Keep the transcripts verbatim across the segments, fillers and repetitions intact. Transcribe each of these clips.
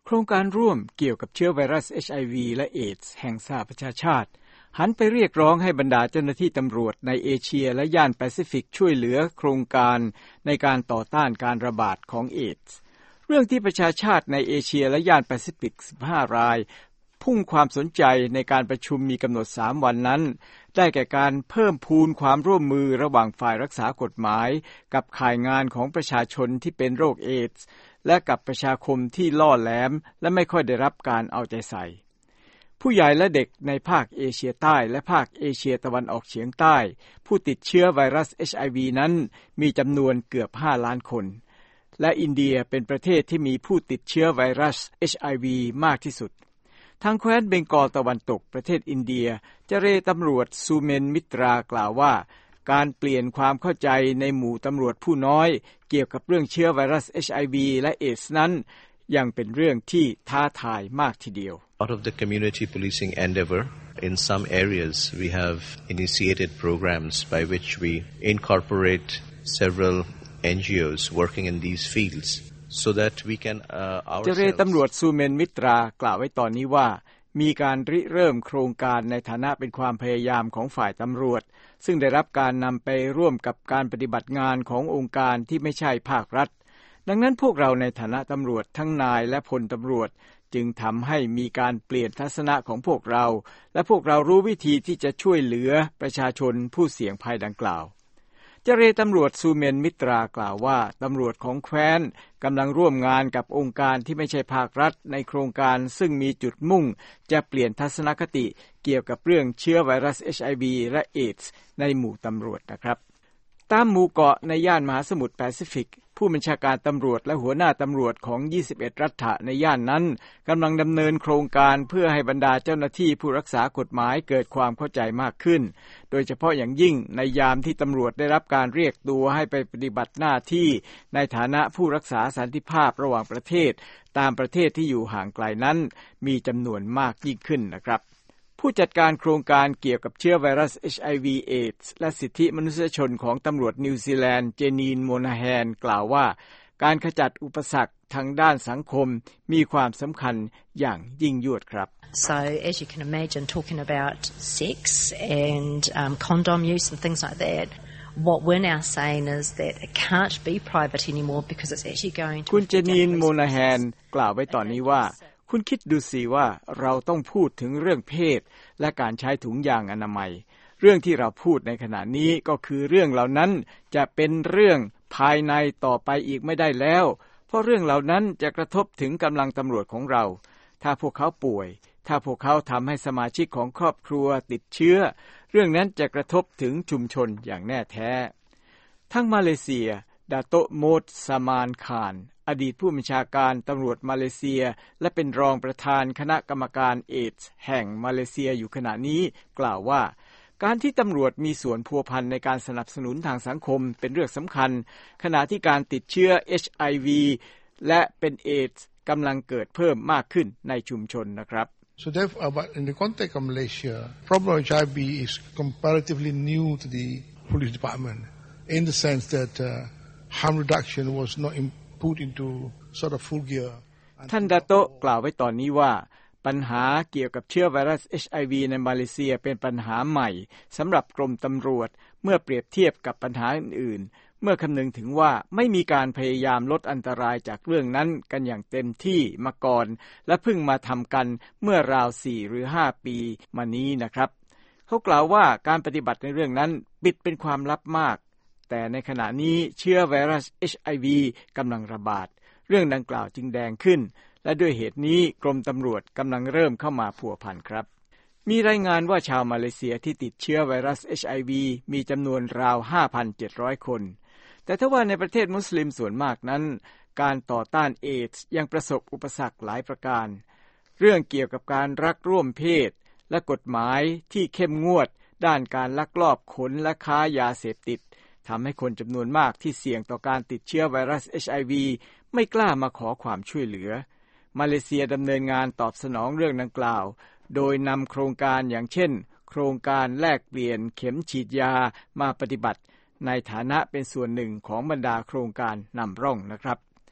โครงการร่วมเกี่ยวกับเชื้อไวรัส เอช ไอ วี และเอดส์แห่งสหประชาชาติหันไปเรียกร้องให้บรรดาเจ้าหน้าที่ตำรวจในเอเชียและย่านแปซิฟิกช่วยเหลือโครงการในการต่อต้านการระบาดของเอดส์เรื่องที่ประชาชาติในเอเชียและย่านแปซิฟิกสิบห้ารายพุ่งความสนใจในการประชุมมีกำหนดสามวันนั้นได้แก่การเพิ่มพูนความร่วมมือระหว่างฝ่ายรักษากฎหมายกับข่ายงานของประชาชนที่เป็นโรคเอดส์และกับประชาคมที่ล่อแหลมและไม่ค่อยได้รับการเอาใจใส่ผู้ใหญ่และเด็กในภาคเอเชียใต้และภาคเอเชียตะวันออกเฉียงใต้ผู้ติดเชื้อไวรัส เอช ไอ วี นั้นมีจำนวนเกือบห้าล้านคนและอินเดียเป็นประเทศที่มีผู้ติดเชื้อไวรัส เอช ไอ วี มากที่สุดทางแคว้นเบงกอลตะวันตกประเทศอินเดียเจรตำรวจซูเมนมิตรากล่าวว่าการเปลี่ยนความเข้าใจในหมู่ตำรวจผู้น้อยเกี่ยวกับเรื่องเชื้อไวรัส เอช ไอ วี และเอดส์นั้นยังเป็นเรื่องที่ท้าทายมากทีเดียว Out of the community policing endeavor, in some areas we have initiated programs by which we incorporate several เอ็น จี โอ s working in these fields so that we can uh, ourselves เจรตำรวจซูเมนมิตรากล่าวไว้ตอนนี้ว่ามีการริเริ่มโครงการในฐานะเป็นความพยายามของฝ่ายตำรวจซึ่งได้รับการนำไปร่วมกับการปฏิบัติงานขององค์การที่ไม่ใช่ภาครัฐดังนั้นพวกเราในฐานะตำรวจทั้งนายและพลตำรวจจึงทำให้มีการเปลี่ยนทัศนะของพวกเราและพวกเรารู้วิธีที่จะช่วยเหลือประชาชนผู้เสี่ยงภัยดังกล่าวเจรตำรวจซูเมนมิตรากล่าวว่าตำรวจของแคว้นกำลังร่วมงานกับองค์การที่ไม่ใช่ภาครัฐในโครงการซึ่งมีจุดมุ่งจะเปลี่ยนทัศนคติเกี่ยวกับเรื่องเชื้อไวรัส เอช ไอ วี และเอดส์ในหมู่ตำรวจนะครับตามหมู่เกาะในย่านมหาสมุทรแปซิฟิกผู้บัญชาการตำรวจและหัวหน้าตำรวจของยี่สิบเอ็ดรัฐในย่านนั้นกำลังดำเนินโครงการเพื่อให้บรรดาเจ้าหน้าที่ผู้รักษากฎหมายเกิดความเข้าใจมากขึ้นโดยเฉพาะอย่างยิ่งในยามที่ตำรวจได้รับการเรียกตัวให้ไปปฏิบัติหน้าที่ในฐานะผู้รักษาสันติภาพระหว่างประเทศตามประเทศที่อยู่ห่างไกลนั้นมีจำนวนมากยิ่งขึ้นนะครับผู้จัดการโครงการเกี่ยวกับเชื้อไวรัส เอช ไอ วี เอดส์และสิทธิมนุษยชนของตำรวจนิวซีแลนด์เจนีนโมนาแฮนกล่าวว่าการขจัดอุปสรรคทางด้านสังคมมีความสำคัญอย่างยิ่งยวดครับ So as you can imagine talking about sex and um, condom use and things like that what we're now saying is that it can't be private anymore because it's actually going to คุณเจนีนโมนาแฮนกล่าวไว้ตอนนี้ว่าคุณคิดดูสิว่าเราต้องพูดถึงเรื่องเพศและการใช้ถุงยางอนามัยเรื่องที่เราพูดในขณะนี้ก็คือเรื่องเหล่านั้นจะเป็นเรื่องภายในต่อไปอีกไม่ได้แล้วเพราะเรื่องเหล่านั้นจะกระทบถึงกำลังตำรวจของเราถ้าพวกเขาป่วยถ้าพวกเขาทำให้สมาชิกของครอบครัวติดเชื้อเรื่องนั้นจะกระทบถึงชุมชนอย่างแน่แท้ทั้งมาเลเซียดาโตโมดซามานคานอดีตผู้บัญชาการตำรวจมาเลเซียและเป็นรองประธานคณะกรรมการเอดส์แห่งมาเลเซียอยู่ขณะนี้กล่าวว่าการที่ตำรวจมีส่วนพัวพันในการสนับสนุนทางสังคมเป็นเรื่องสำคัญขณะที่การติดเชื้อ เอช ไอ วี และเป็นเอดส์กำลังเกิดเพิ่มมากขึ้นในชุมชนนะครับ So therefore, but in the context of Malaysia, problem of เอช ไอ วี is comparatively new to the police department in the sense that uh, harm reduction was not put into sort of full gear. ท่านดาโตะกล่าวไว้ตอนนี้ว่าปัญหาเกี่ยวกับเชื้อไวรัส เอช ไอ วี ในมาเลเซียเป็นปัญหาใหม่สำหรับกรมตำรวจเมื่อเปรียบเทียบกับปัญหาอื่นๆเมื่อคำนึงถึงว่าไม่มีการพยายามลดอันตรายจากเรื่องนั้นกันอย่างเต็มที่มาก่อนและเพิ่งมาทำกันเมื่อราวสี่หรือห้าปีมานี้นะครับเขากล่าวว่าการปฏิบัติในเรื่องนั้นปิดเป็นความลับมากแต่ในขณะนี้เชื้อไวรัส เอช ไอ วี กำลังระบาดเรื่องดังกล่าวจึงแดงขึ้นและด้วยเหตุนี้กรมตำรวจกำลังเริ่มเข้ามาพัวพันครับมีรายงานว่าชาวมาเลเซียที่ติดเชื้อไวรัส เอช ไอ วี มีจำนวนราว ห้าพันเจ็ดร้อย คนแต่ถ้าว่าในประเทศมุสลิมส่วนมากนั้นการต่อต้านเอดส์ยังประสบอุปสรรคหลายประการเรื่องเกี่ยวกับการรักร่วมเพศและกฎหมายที่เข้มงวดด้านการลักลอบขนและค้ายาเสพติดทำให้คนจำนวนมากที่เสี่ยงต่อการติดเชื้อไวรัส เอช ไอ วี ไม่กล้ามาขอความช่วยเหลือมาเลเซียดำเนินงานตอบสนองเรื่องดังกล่าวโดยนำโครงการอย่างเช่นโครงการแลกเปลี่ยนเข็มฉีดยามาปฏิบัติในฐานะเป็นส่วนหนึ่งของบรรดาโครงการนำร่องนะครับ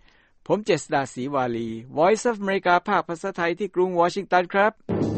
ผมเจษฎาศรีวาลี Voice of America ภาคภาษาไทยที่กรุงวอชิงตันครับ